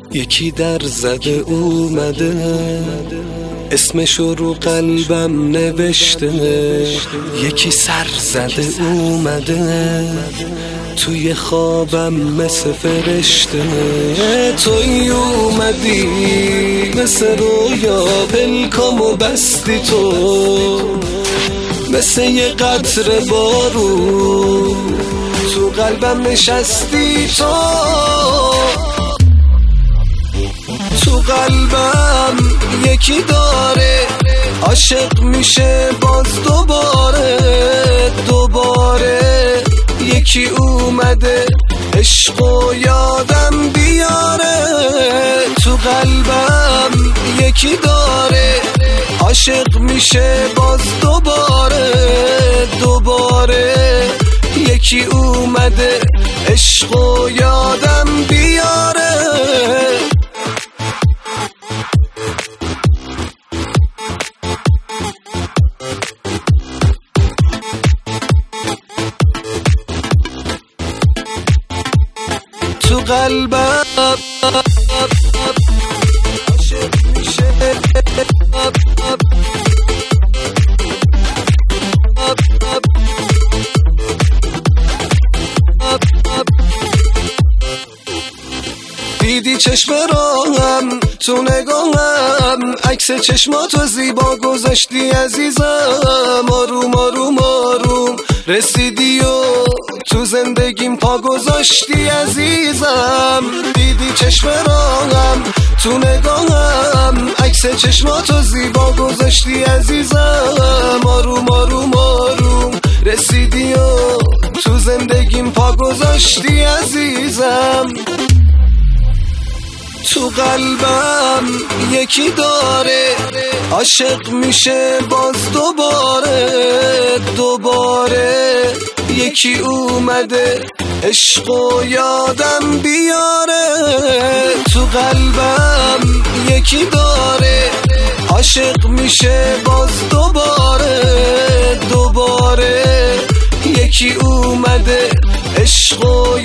یکی در زده اومده، اسمشو رو قلبم نوشته. یکی سر زده اومده، توی خوابم مثل فرشته. توی اومدی مثل رویا، پلکامو بستی تو مثل یه قطره بارون، تو قلبم نشستی تو قلبم یکی داره، عاشق میشه باز دوباره یکی اومده عشقو یادم بیاره. تو قلبم یکی داره، عاشق میشه باز دوباره یکی اومده عشقو یادم بیاره. تو قلبم عاشق میشه دیدی چشم راهم تو نگاهم، عکس چشماتو زیبا گذاشتی عزیزم. آروم آروم آروم رسیدی و تو زندگیم پا گذاشتی عزیزم. دیدی چشم راهم تو نگاهم، عکس چشماتو زیبا گذاشتی عزیزم. آروم آروم آروم رسیدی و تو زندگیم پا گذاشتی عزیزم. تو قلبم یکی داره، عاشق میشه باز دوباره یکی اومده عشقو یادم بیاره. تو قلبم یکی داره، عاشق میشه باز دوباره یکی اومده عشقو